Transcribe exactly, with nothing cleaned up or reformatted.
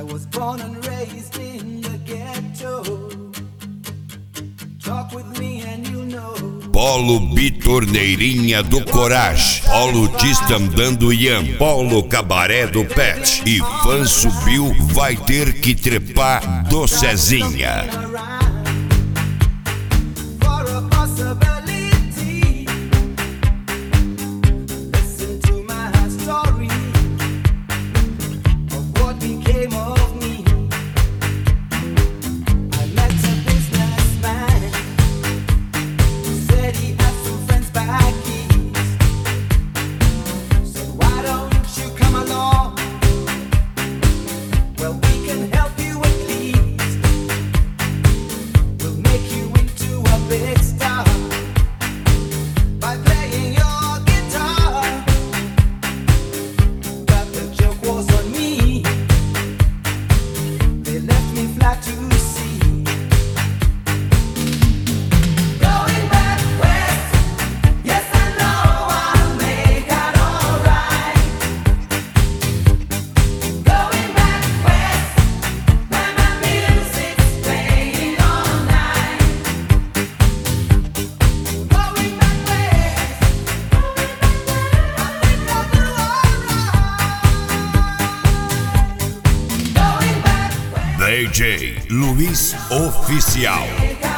was born and raised in the ghetto. Talk with me and you'll know. Polo Bitorneirinha do Coragem, Polo Tistam dando Ian, Polo Cabaré do Pet. E fã subiu, vai ter que trepar do Cezinha. D J Luiz Oficial.